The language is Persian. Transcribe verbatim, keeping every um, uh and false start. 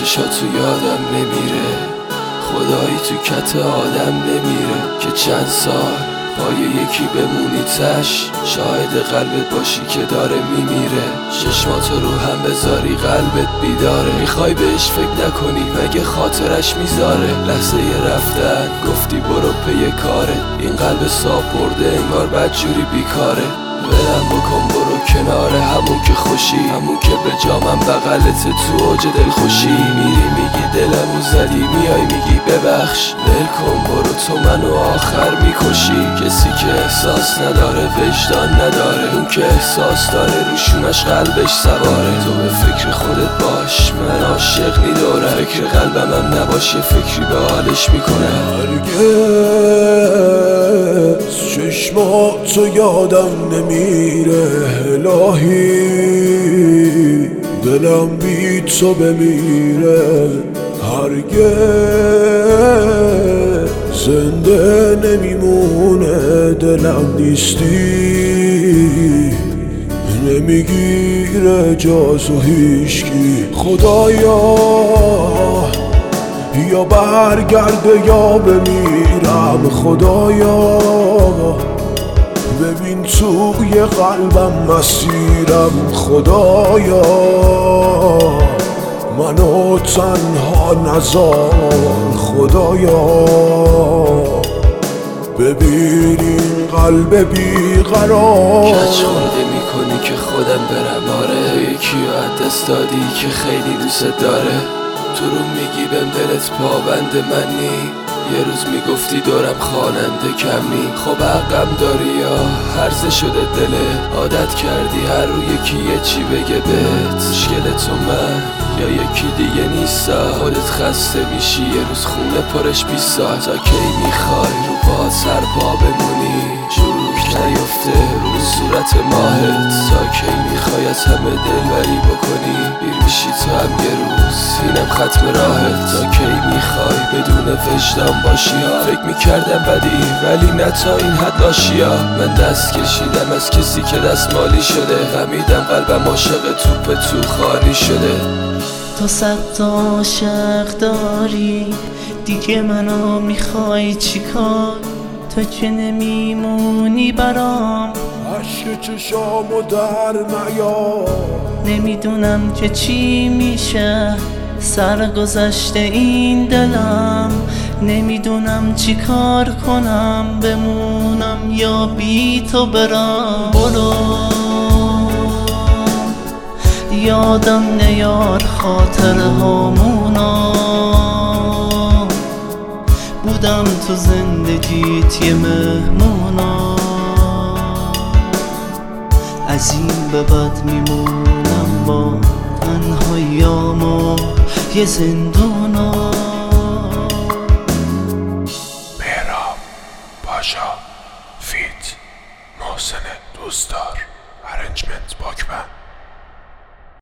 چشاتو یادم نمیره، خدایی تو کت آدم نمیره که چند سال پای یکی بمونی تش، شاهد قلبت باشی که داره میمیره. چشماتو رو هم بذاری قلبت بیداره، میخوای بهش فکر نکنی مگه خاطرش میذاره. لحظه رفتن گفتی برو پی کاره، این قلب صاف برده انگار بدجوری بیکاره. ولم بکن برو کناره، همون که خوشی، همون که به جامم بغلت تو اوج دل خوشی. میری میگی دلمو زدی، میای میگی ببخش، ول کن برو تو منو آخر میکشی. کسی که احساس نداره وجدان نداره، اون که احساس داره روشونش قلبش سواره. تو به فکر خودت باش، من عاشق میدورم، فکر قلبم هم نباش یه فکری به حالش میکنه. هرگز چشماتو یادم نمیره الهی، دلم بی تو بمیره. هرگز زنده نمیمونه دلم نیستی، نمیگیره جازو هیشکی. خدایا یا برگرده یا بمیرم، خدایا ببین توی قلبم مسیرم. خدایا منو تنها نذار، خدایا ببین این قلب بیقرار. کج خورده میکنی که خودم برم، آره یکی رو دست دادی که خیلی دوست داره. تو رو میگی بهم دلت پابند منی، یه روز میگفتی دورم خواننده کمی. خب حقم داری یا هرزه شده دله، عادت کردی هر رو یکی یه چی بگه بهت. مشکل تو من یا یکی دیگه نیستا، خودت خسته میشی یه روز خونه پرش بی ساعت. تا کی میخوای رو پا سر پا بمونی، چروک نیفته رو صورت ماهت. تا کی میخوای از همه دلبری بکنی، بیر میشی تو هم یه روز اینم ختم راهت. تا کی میخوای بدون وجدان باشی ها، فکر میکردم بدی ولی نه تا این حد لاشیا. من دست کشیدم از کسی که دستمالی شده، غمیدم قلبم عاشق توپ تو خالی شده. تو صد تا عاشق داری دیگه، منو میخوای چیکار؟ تو که نمیمونی برام، عشق چشامو در نیار. نمیدونم که چی میشه سرگذشته این دلم، نمیدونم چی کار کنم، بمونم یا بی تو برم. برو یادم نیار خاطر هامونا، بودم تو زندگیت یه مهمونا. از این به بعد میمونم با تنهاییامو یه زندونا. مهراب پاشا فیت محسن دوستدار، ارنجمنت باکبند.